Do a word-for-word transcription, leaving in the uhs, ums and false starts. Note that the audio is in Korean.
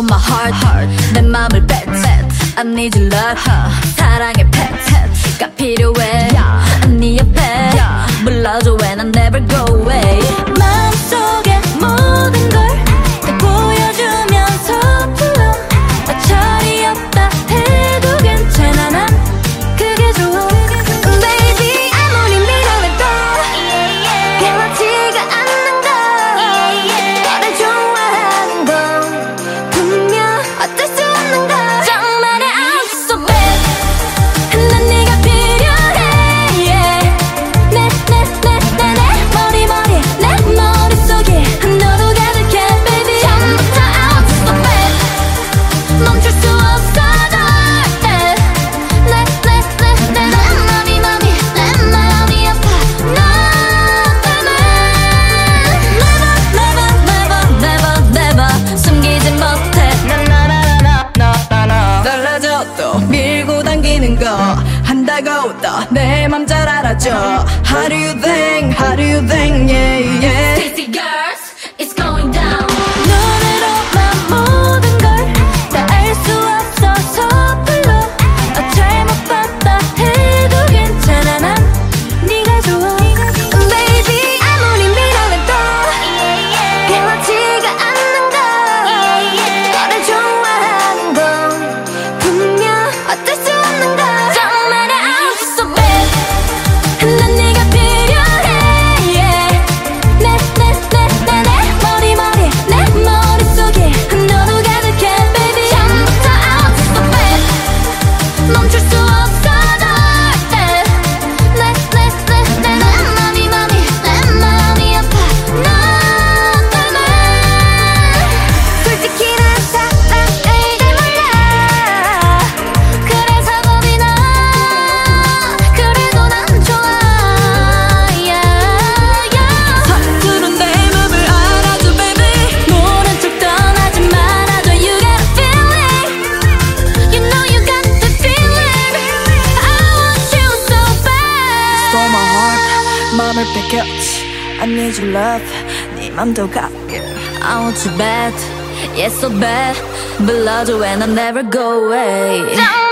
my heart 내 맘을 bet I need your love 사랑의 pet가 필요해 네 옆에 불러줘 when I never go away 마음속에 모든 걸 다 보여주면서 불러 어처리 없다 해도 괜찮아 난 그게 좋아 Baby 아무리 미련해도 변하지가 않는 걸 너를 좋아하는 건 분명 어쩔 수 없는 걸 정말의 I'm so bad 난 네가 필요해 yeah. 내, 내, 내, 내, 내 머리 머리 내 머릿속에 너도 가득해 baby 처음부터 I'm so bad 멈출 수 없어 절대 내, 내, 내, 내, 내 맘이 맘이 내 마음이 아파 너 때문에 Never, never, never, never, never 숨기지 못해 나나나나나나나 달라져도 밀고 당기는 거 한다고 또 내 맘 잘 알아줘 How do you think, how do you think, yeah, yeah Sexy girls, it's going down 눈으로만 모든 걸 다 알 수 없어서 불러 어, 잘못 봤다 해도 괜찮아 난 네가 좋아 Baby 아무리 미련해도 변하지가 않는 걸 너를 좋아하는 건 분명 어쩔 수 없는 걸 정말의 I'm so bad 난 네가 필요해 yeah. 내, 내, 내, 내, 내 머리 머리 내 머릿속에 너도 가득해 baby 처음부터 I'm so bad 멈출 수 없어 절대 내, 내, 내, 내, 내 맘이 맘이 내 마음이 아파 너 때문에 솔직히 난 사랑을 잘 몰라 그래서 겁이 나 그래도 난 좋아 yeah, yeah. 서투른 내 맘을 알아줘 baby 모른 척 떠나지 말아줘 You got a feeling You know you got the feeling I want you so bad Stole my heart 맘을 뺏겼지 I need your love 네 맘도 갖게 I want you bad Yeah so bad 불러줘 when I never go away